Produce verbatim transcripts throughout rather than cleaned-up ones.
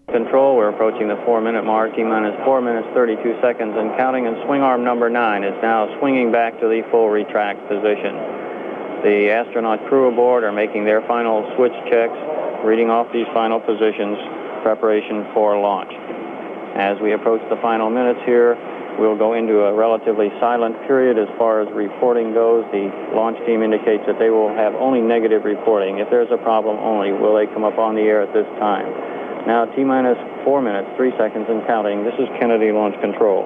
Control, we're approaching the four-minute mark. T-minus four minutes, thirty-two seconds and counting, and swing arm number nine is now swinging back to the full retract position. The astronaut crew aboard are making their final switch checks, reading off these final positions, preparation for launch. As we approach the final minutes here, we'll go into a relatively silent period as far as reporting goes. The launch team indicates that they will have only negative reporting. If there's a problem only, will they come up on the air at this time. Now T-minus four minutes, three seconds and counting. This is Kennedy Launch Control.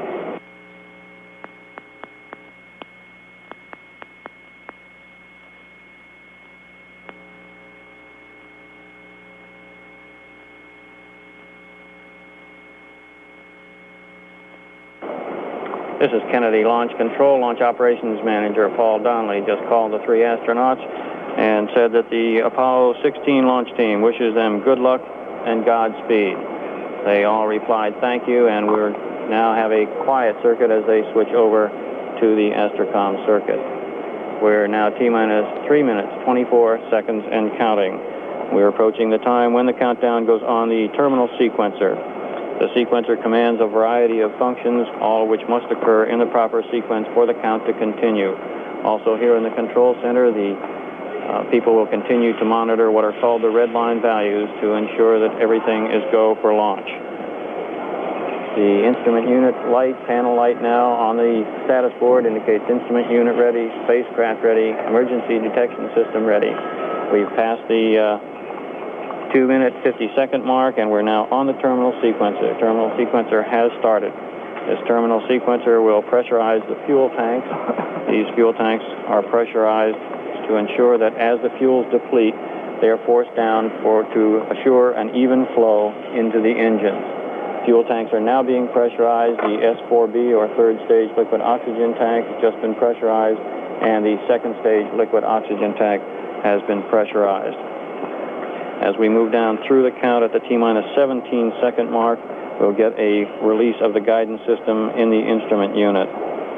This is Kennedy Launch Control. Launch Operations Manager Paul Donnelly just called the three astronauts and said that the Apollo sixteen launch team wishes them good luck and Godspeed. They all replied, thank you, and we're now have a quiet circuit as they switch over to the Astrocom circuit. We're now T-minus three minutes, twenty-four seconds and counting. We're approaching the time when the countdown goes on the terminal sequencer. The sequencer commands a variety of functions, all of which must occur in the proper sequence for the count to continue. Also here in the control center, the Uh, people will continue to monitor what are called the red line values to ensure that everything is go for launch. The instrument unit light, panel light now on the status board indicates instrument unit ready, spacecraft ready, emergency detection system ready. We've passed the uh, two minute, fifty second mark, and we're now on the terminal sequencer. Terminal sequencer has started. This terminal sequencer will pressurize the fuel tanks. These fuel tanks are pressurized to ensure that as the fuels deplete, they are forced down for to assure an even flow into the engines. Fuel tanks are now being pressurized. The S four B, or third stage liquid oxygen tank, has just been pressurized, and the second stage liquid oxygen tank has been pressurized. As we move down through the count at the T-minus seventeen second mark, we'll get a release of the guidance system in the instrument unit.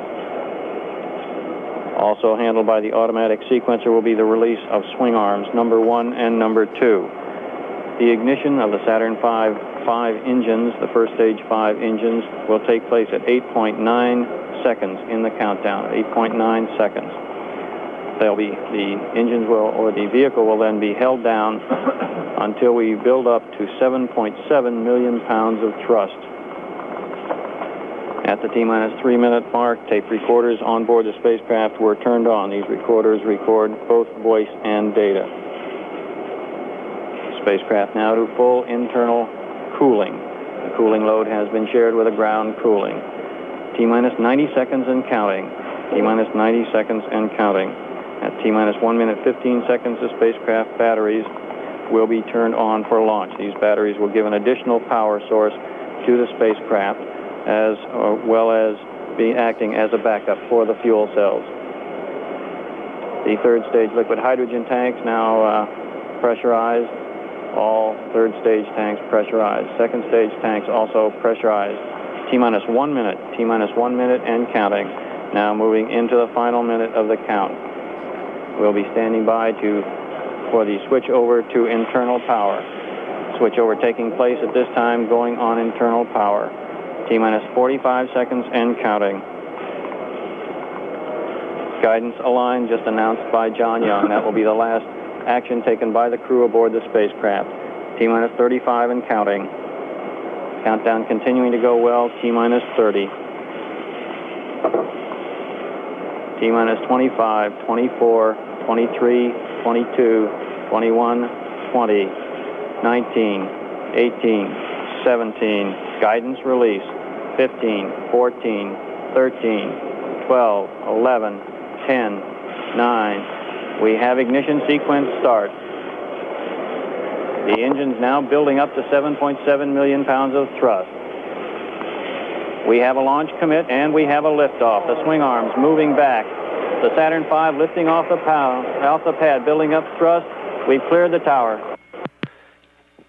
Also handled by the automatic sequencer will be the release of swing arms number one and number two. The ignition of the Saturn five five engines, the first stage five engines, will take place at eight point nine seconds in the countdown, eight point nine seconds. They'll be, the engines will, or the vehicle will then be held down until we build up to seven point seven million pounds of thrust. At the T-minus three minute mark, tape recorders on board the spacecraft were turned on. These recorders record both voice and data. Spacecraft now to full internal cooling. The cooling load has been shared with a ground cooling. T-minus ninety seconds and counting. T-minus ninety seconds and counting. At T-minus one minute, fifteen seconds, the spacecraft batteries will be turned on for launch. These batteries will give an additional power source to the spacecraft, as uh, well as be acting as a backup for the fuel cells. The third stage liquid hydrogen tanks now uh, pressurized. All third stage tanks pressurized. Second stage tanks also pressurized. T-minus one minute, T-minus one minute and counting. Now moving into the final minute of the count. We'll be standing by to for the switch over to internal power. Switch over taking place at this time, going on internal power. T-minus forty-five seconds and counting. Guidance aligned, just announced by John Young. That will be the last action taken by the crew aboard the spacecraft. T-minus thirty-five and counting. Countdown continuing to go well. T-minus thirty. T-minus twenty-five, twenty-four, twenty-three, twenty-two, twenty-one, twenty, nineteen, eighteen, seventeen. Guidance release. fifteen, fourteen, thirteen, twelve, eleven, ten, nine. We have ignition sequence start. The engine's now building up to seven point seven million pounds of thrust. We have a launch commit and we have a liftoff. The swing arms moving back. The Saturn five lifting off the, pow, off the pad, building up thrust. We've cleared the tower.